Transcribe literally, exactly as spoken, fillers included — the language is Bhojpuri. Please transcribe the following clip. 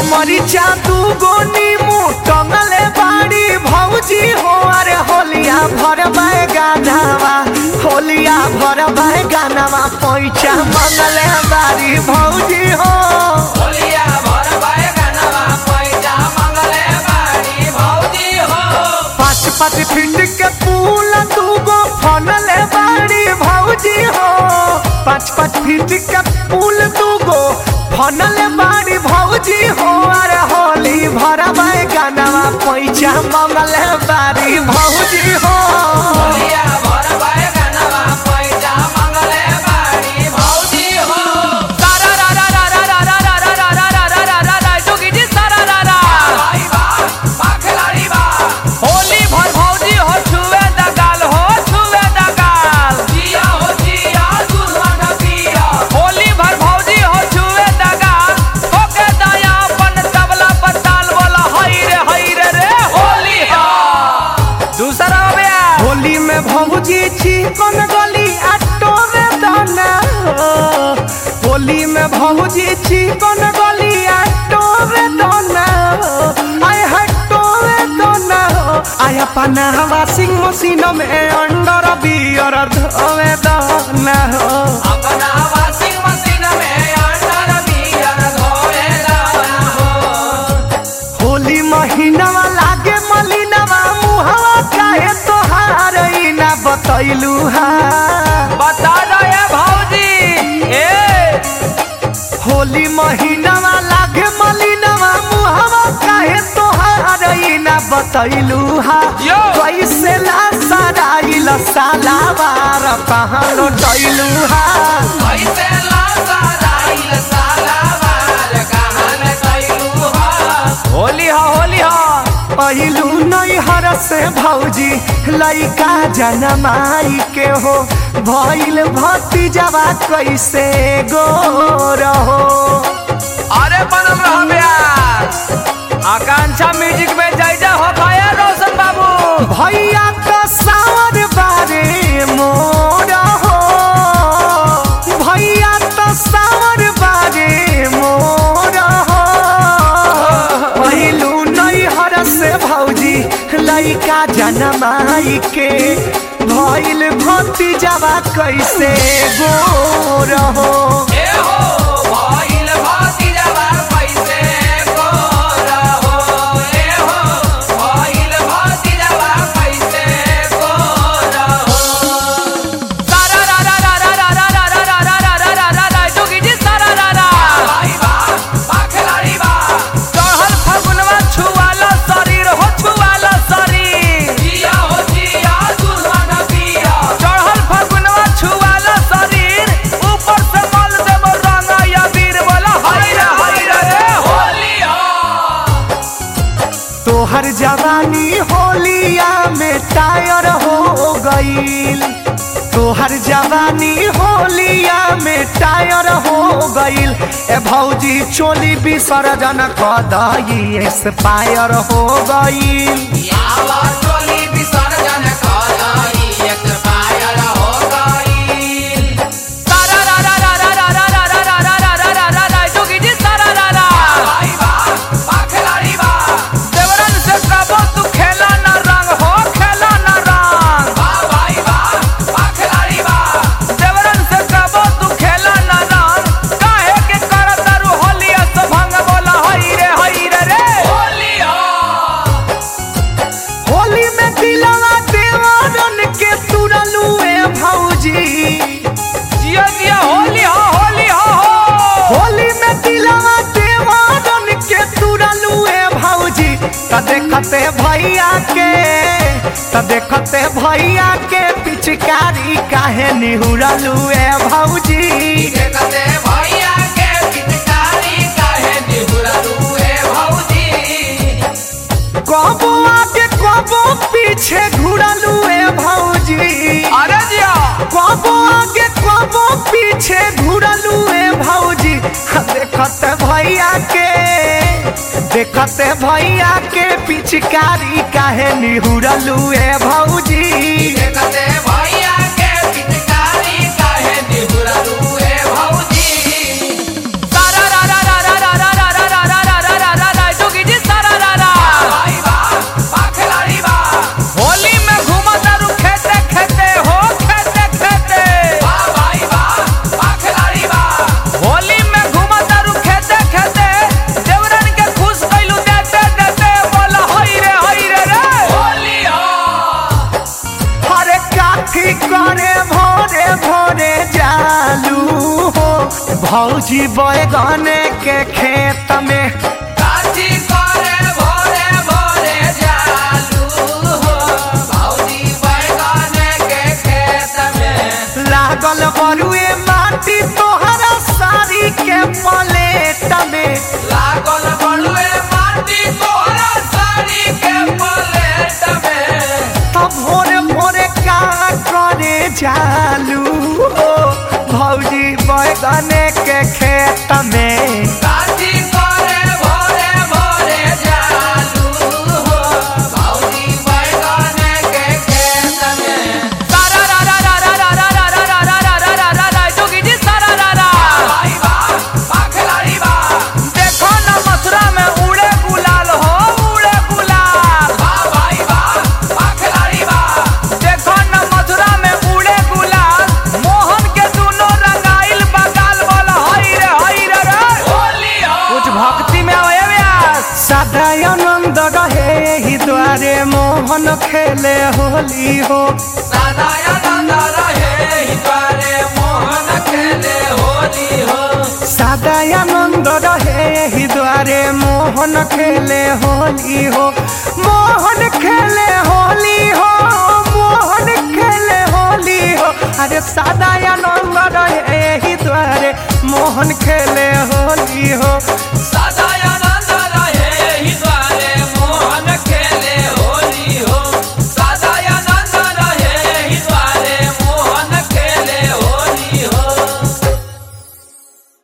मरीचा दू गो नीमू टंगले बाड़ी भौजी हो अरे होलिया भर गानावा होलिया भर गानावा पैसा मंगले बाड़ी भौजी हो होलिया भर गानावा पैसा मंगले बाड़ी भौजी हो। पाँच पाँच फीट के पुल दू गो फनले बाड़ी भौजी हो पाँच पाँच फीट के पुल दू गो फनले बाड़ी भौजी हो अरे होली भर गानावा पैसा मंगले बाड़ी भौजी हो होलिया भर गानावा पैसा मंगले बाड़ी भौजी हो। सारा रा रा रा रा रा रा रा रा रा रा रा रा रा रा जोगी जी सारा रा रा भाई बा बाखलारी बा होली भर भौजी हो छुए दगाल हो छुए दगाल जिया हो जिया दुल्हन पिया होली भर भौजी हो छुए दगाल होके दया अपन तबला पर ताल बोला हई रे हई रे रे होली हा। दूसरा हो गया होली में भौजी चिकन गली आटो में दाना हो होली में भौजी चिकन गली आटो में दाना हो आय हटो में दाना हो आय अपना वाशिंग मशीन में अंडर बियर धोवे दाना हो अपना वाशिंग मशीन में अंडर बियर धोए दाना हो। होली महीनावा लागे मलिनावा मुहवा काहे तोहार ई ना बतैलू हा बता दो ये भौजी ए होली महीनावा लागे मलिनावा मुहवा काहे तोहार ई ना बतैलू हा यो। कैसे ला सराइल सालावार कहाँ लौटैलू हा कैसे लासा राइल सालावार कहान कैलू हो। होली हा होली हा पहिलू नैहर से भौजी लइका जनमाई के हो भइल भतीजवा कैसे गोर हो अरे बनम रह ब्यास आकांक्षा म्यूजिक में जय जय हो खाया रोशन बाबू भैया का सावर बारे मोर हो भैया तो सावर बारे मोर हो पहिलू नैहर से भौजी लइका जनमाई के भइल भतीजवा कैसे गोर हो ए हो भइल भतीजवा कैसे गोर हो। ए हो भइल भतीजवा कैसे गोर हो। सारा रा रा रा रा रा रा रा रा रा रा रा रा रा रा जोगी जी सारा रा रा भाई बा बाखलारी बा चढ़ल फगुनवा छुआला शरीर हो छुआला शरीर जिया हो जिया दुल्हन पिया चढ़ल फगुनवा छुआला शरीर ऊपर से मल देव रंगा या वीर बोला हई रे हई रे रे होली हो। तोहर जवानी होलिया में टायर हो गईल तोहर जवानी होलिया में टायर हो गईल ए भौजी चोली विसर्जन कदई एक्सपायर हो गईल यावा टोली विसर्जन कलाई एक्सपायर हो गई। सारा रा रा रा रा रा रा रा रा रा रा रा रा रा रा जोगी जी सारा रा रा भाई बा बाखलारी बा देवरन से कबो तू खेला ना रंग हो खेला ना रंग बा भाई बा बाखलारी बा देवरन से कबो तू खेला ना रंग काहे के करत तारू होलिया तो भंग बोला हई रे हई रे रे होली हो। होली में दिलवा देवरन के तुरलू ए भौजी जिया जिया होली हो होली हो हो होली में दिलवा देवरन के तुरलू ए भौजी त देखते भैया के त देखते भैया के पिचकारी काहे निहुरलू ए भौजी देखते भैया के पिचकारी काहे निहुरलू ए भौजी। कबो आगे कबो पीछे घुरलू ए भौजी अरे जिया कबो आगे कबो पीछे घुरलू ए भौजी देखते भैया के देखते भैया के पिचकारी काहे निहुरलू ए भौजी देखते भैया के पिचकारी काहे निहुरलू ए भौजी। सारा रा रा रा रा रा रा रा रा रा रा रा रा भौजी बैगन के खेत में काची करे भोरे भोरे जालू हो भौजी बैगन के खेत में लागल बरुए माटी तोहरा साड़ी के पलेट में लागल बलुए माटी तोहरा साड़ी के पलेट में तो भोरे भोरे का करे जालू हो भौजी बैगन के खेत में काची करे भोरे भोरे जालू हो भौजी बैगन के खेत में सारा रा रा रा रा रा रा रा रा रा रा रा रा रा रा जोगी जी सारा रा रा भाई बा पाखलारी बा देखो न मथुरा में उड़े गुलाल हो उड़े गुलाल बा भाई बा पाखलारी बा देखो न मथुरा में उड़े गुलाल मोहन के दुनो रंगाइल बगाल बोल हई रे हई रे रे होली हो कुछ भक्ति में आवे व्यास सदा आनंद रहे ही द्वारे मोहन खेले होली हो सदा आनंद रहे ही द्वारे मोहन खेले होली हो सदा आनंद रहे ही द्वारे मोहन खेले होली हो मोहन खेले होली हो मोहन खेले होली हो अरे सदा आनंद रहे ही द्वारे मोहन खेले